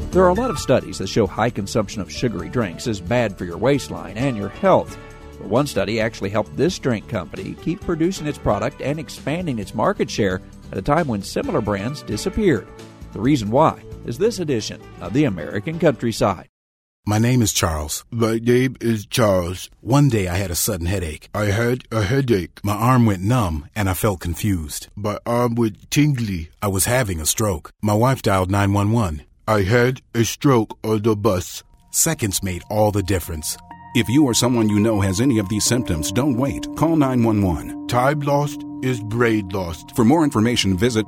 There are a lot of studies that show high consumption of sugary drinks is bad for your waistline and your health. But one study actually helped this drink company keep producing its product and expanding its market share at a time when similar brands disappeared. The reason why is this edition of the American Countryside. My name is Charles. My name is Charles. One day I had a sudden headache. I had a headache. My arm went numb and I felt confused. My arm went tingly. I was having a stroke. My wife dialed 911. I had a stroke on the bus. Seconds made all the difference. If you or someone you know has any of these symptoms, don't wait. Call 911. Time lost is brain lost. For more information, visit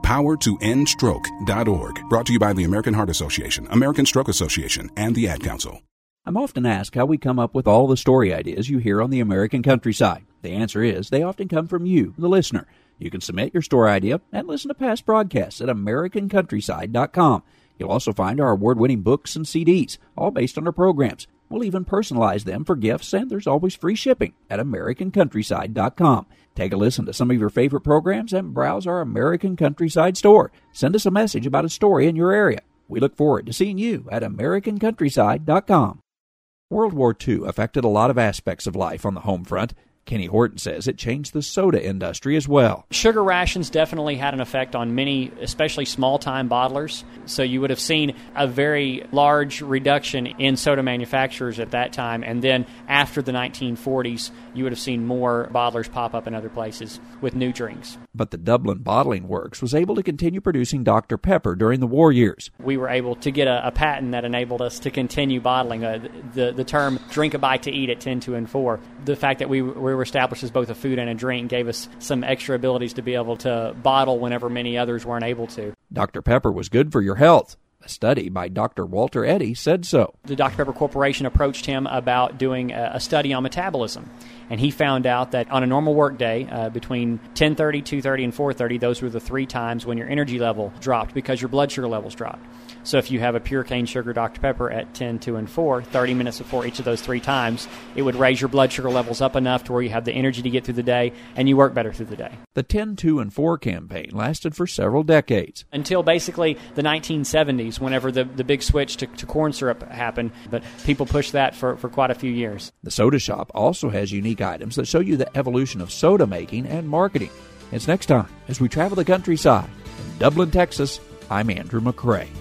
powertoendstroke.org. Brought to you by the American Heart Association, American Stroke Association, and the Ad Council. I'm often asked how we come up with all the story ideas you hear on the American Countryside. The answer is they often come from you, the listener. You can submit your story idea and listen to past broadcasts at AmericanCountryside.com. You'll also find our award-winning books and CDs, all based on our programs. We'll even personalize them for gifts, and there's always free shipping at AmericanCountryside.com. Take a listen to some of your favorite programs and browse our American Countryside store. Send us a message about a story in your area. We look forward to seeing you at AmericanCountryside.com. World War II affected a lot of aspects of life on the home front. Kenny Horton says it changed the soda industry as well. Sugar rations definitely had an effect on many, especially small-time bottlers. So you would have seen a very large reduction in soda manufacturers at that time. And then after the 1940s, you would have seen more bottlers pop up in other places with new drinks. But the Dublin Bottling Works was able to continue producing Dr. Pepper during the war years. We were able to get a patent that enabled us to continue bottling. The term drink a bite to eat at 10, 2, and 4. The fact that we were established as both a food and a drink gave us some extra abilities to be able to bottle whenever many others weren't able to. Dr. Pepper was good for your health. A study by Dr. Walter Eddy said so. The Dr. Pepper Corporation approached him about doing a study on metabolism, and he found out that on a normal work day, between 10:30, 2:30, and 4:30, those were the 3 times when your energy level dropped because your blood sugar levels dropped. So if you have a pure cane sugar Dr. Pepper at 10, 2, and 4, 30 minutes before each of those 3 times, it would raise your blood sugar levels up enough to where you have the energy to get through the day, and you work better through the day. The 10, 2, and 4 campaign lasted for several decades. Until basically the 1970s, whenever the big switch to corn syrup happened, but people pushed that for quite a few years. The Soda Shop also has unique items that show you the evolution of soda making and marketing. It's next time as we travel the countryside. In Dublin, Texas, I'm Andrew McCrae.